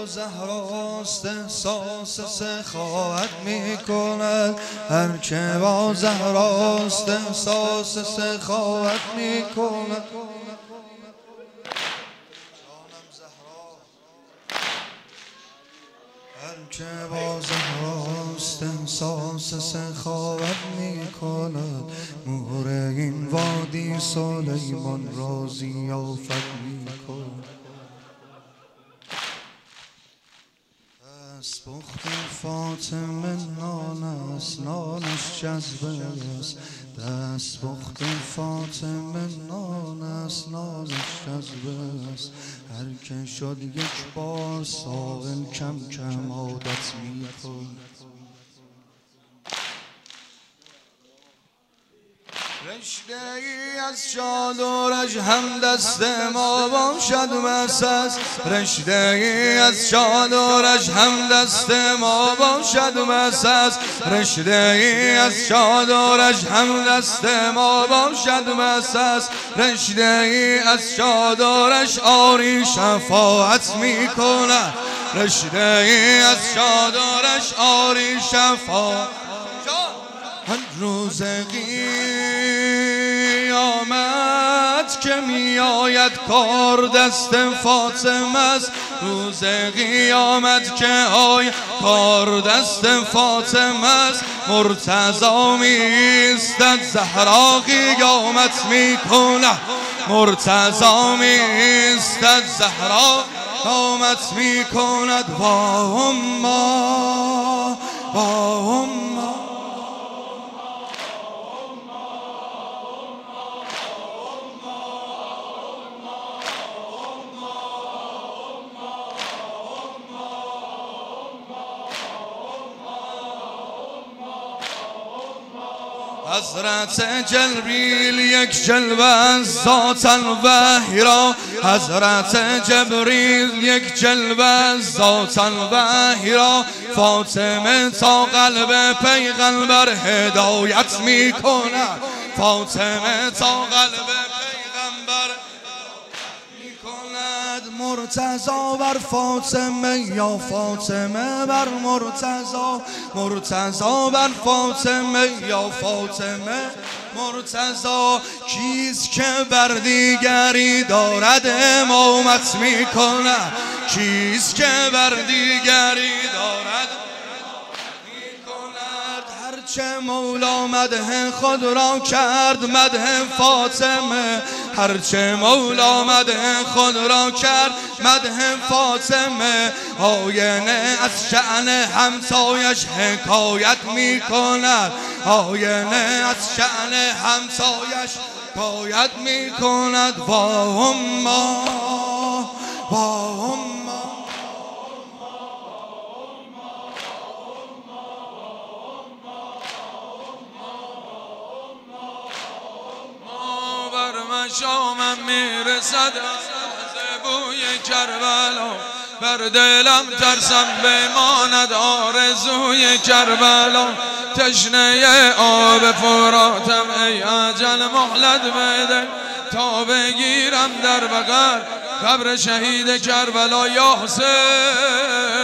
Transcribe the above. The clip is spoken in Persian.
با زهراست احساس سخاوت می کند، هر که با زهراست احساس سخاوت می کند. هر که با زهراست احساس سخاوت می کند، مهر این وادی سلیمان را ضیافت می کند. دستپخت فاطمه نان است، نانش جذبه است. دستپخت فاطمه نان است، نانش جذبه است. هر که شد یک بار سائل کم کم عادت می کند. رشته ای از چادرش هم دست ما باشد بس است. رشته ای از چادرش هم دست ما باشد بس است. رشته ای از چادرش هم دست ما باشد بس است. رشته ای از چادرش آری شفاعت می کند. رشته ای از چادرش آری شفاعت. هر روز قیامت که می آید کار دست فاطمه است. روز قیامت که آید کار دست فاطمه است. مرتضی می ایستد زهرا قیامت می کند. مرتضی می ایستد زهرا قیامت می کند. وا اما وا اما حضرت جبریل یک جلوه از ذات الوحی را. حضرت جبریل یک جلوه از ذات الوحی را. فاطمه تا قلب پیغمبر هدایت می کند. فاطمه تا قلب پیغمبر می کند. مرتضی بر فاطمه یا فاطمه بر مرتضی. مرتضی بر فاطمه یا فاطمه مرتضی. کیست که بر دیگری دارد امامت می کند. کیست که بر دیگری دارد می کند. هرچه مولا مدح خود را کرد مدح فاطمه. هرچه مولا مدح خود را کرد مدح فاطمه. آینه از شأن همسایش حکایت می کند. آینه از شأن همسایش حکایت می کند. وا اما وا اما شامم میرسد بوی کربلا. بر دلم ترسم بماند آرزوی کربلا. تشنه آب فراتم ای اجل مهلت بده تا بگیرم در بغل قبر شهید کربلا. یا حسین